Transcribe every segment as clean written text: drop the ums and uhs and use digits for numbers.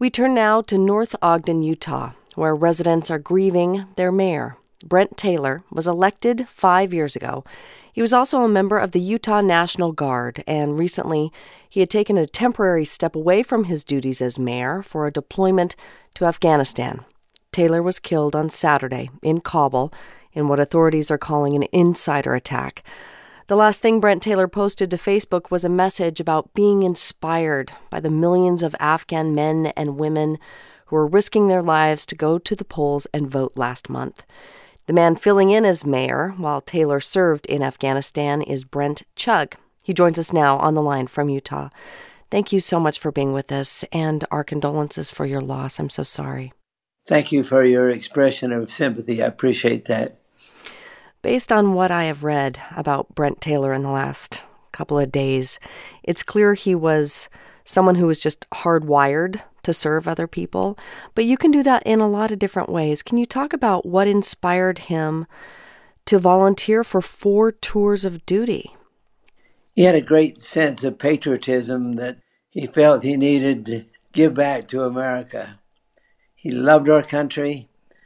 We turn now to North Ogden, Utah, where residents are grieving their mayor. Brent Taylor was elected 5 years ago. He was also a member of the Utah National Guard, and recently he had taken a temporary step away from his duties as mayor for a deployment to Afghanistan. Taylor was killed on Saturday in Kabul in what authorities are calling an insider attack. The last thing Brent Taylor posted to Facebook was a message about being inspired by the millions of Afghan men and women who were risking their lives to go to the polls and vote last month. The man filling in as mayor while Taylor served in Afghanistan is Brent Chugg. He joins us now on the line from Utah. Thank you so much for being with us, and our condolences for your loss. I'm so sorry. Thank you for your expression of sympathy. I appreciate that. Based on what I have read about Brent Taylor in the last couple of days, it's clear he was someone who was just hardwired to serve other people. But you can do that in a lot of different ways. Can you talk about what inspired him to volunteer for 4 tours of duty? He had a great sense of patriotism that he felt he needed to give back to America. He loved our country.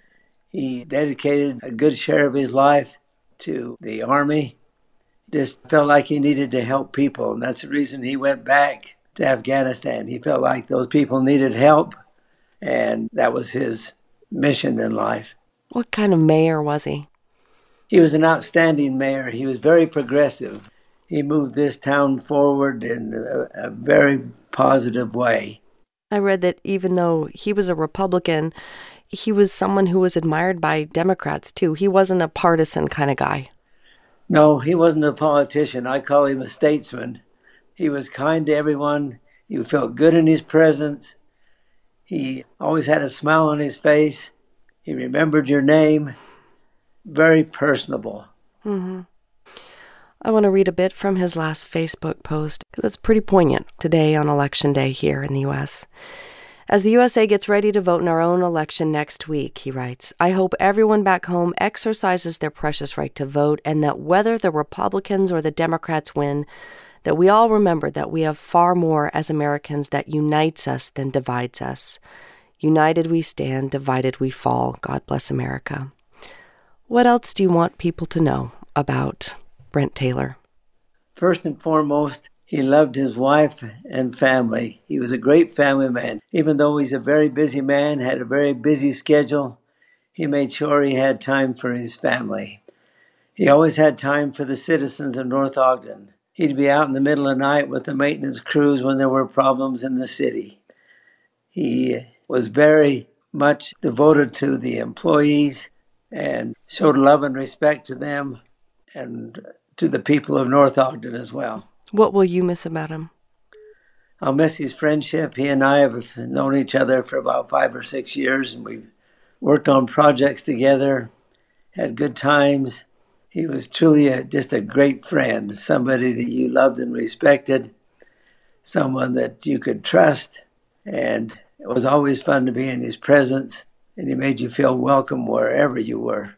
He dedicated a good share of his life to the Army. Just felt like he needed to help people, and that's the reason he went back to Afghanistan. He felt like those people needed help, and that was his mission in life. What kind of mayor was he? He was an outstanding mayor. He was very progressive. He moved this town forward in a very positive way. I read that even though he was a Republican, he was someone who was admired by Democrats, too. He wasn't a partisan kind of guy. No, he wasn't a politician. I call him a statesman. He was kind to everyone. You felt good in his presence. He always had a smile on his face. He remembered your name. Very personable. Mm-hmm. I want to read a bit from his last Facebook post, because it's pretty poignant today on Election Day here in the U.S. As the USA gets ready to vote in our own election next week, he writes, I hope everyone back home exercises their precious right to vote, and that whether the Republicans or the Democrats win, that we all remember that we have far more as Americans that unites us than divides us. United we stand, divided we fall. God bless America. What else do you want people to know about Brent Taylor? First and foremost, he loved his wife and family. He was a great family man. Even though he's a very busy man, had a very busy schedule, he made sure he had time for his family. He always had time for the citizens of North Ogden. He'd be out in the middle of the night with the maintenance crews when there were problems in the city. He was very much devoted to the employees and showed love and respect to them and to the people of North Ogden as well. What will you miss about him? I'll miss his friendship. He and I have known each other for about 5 or 6 years, and we've worked on projects together, had good times. He was truly just a great friend, somebody that you loved and respected, someone that you could trust, and it was always fun to be in his presence, and he made you feel welcome wherever you were.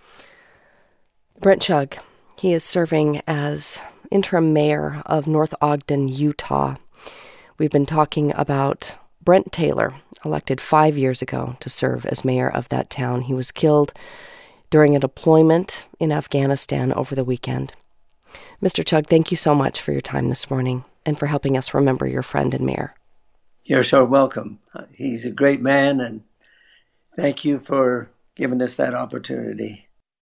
Brent Chugg, he is serving as interim mayor of North Ogden, Utah. We've been talking about Brent Taylor, elected 5 years ago to serve as mayor of that town. He was killed during a deployment in Afghanistan over the weekend. Mr. Chugg, thank you so much for your time this morning and for helping us remember your friend and mayor. You're so welcome. He's a great man, and thank you for giving us that opportunity.